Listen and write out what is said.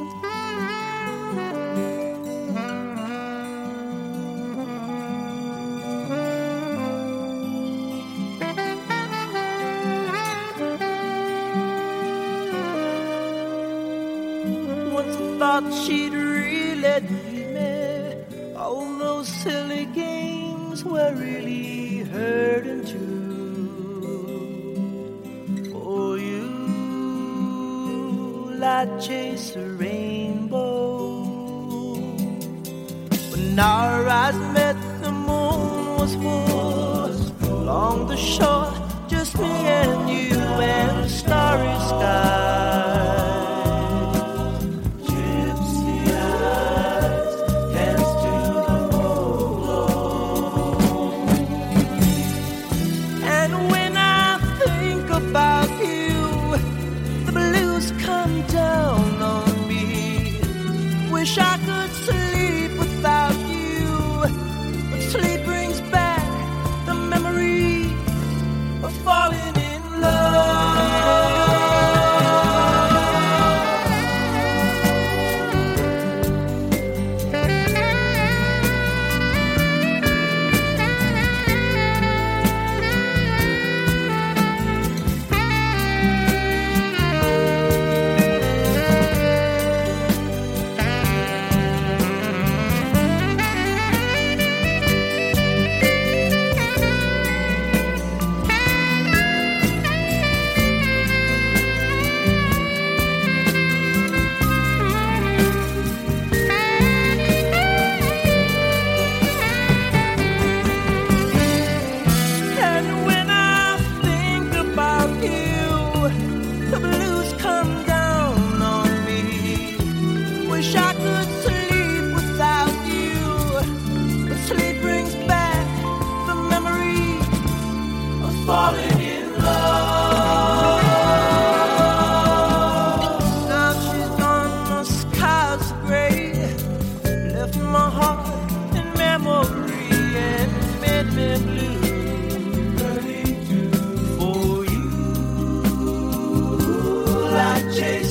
Once I thought she'd really leave me. All those silly games were really hurting too. For you, I'd chase a rainbow. When our eyes met, the moon was full. Along the shore, just me and you and the starry sky. Wish I could sleep without you, but sleep brings back the memory of falling in love. Chase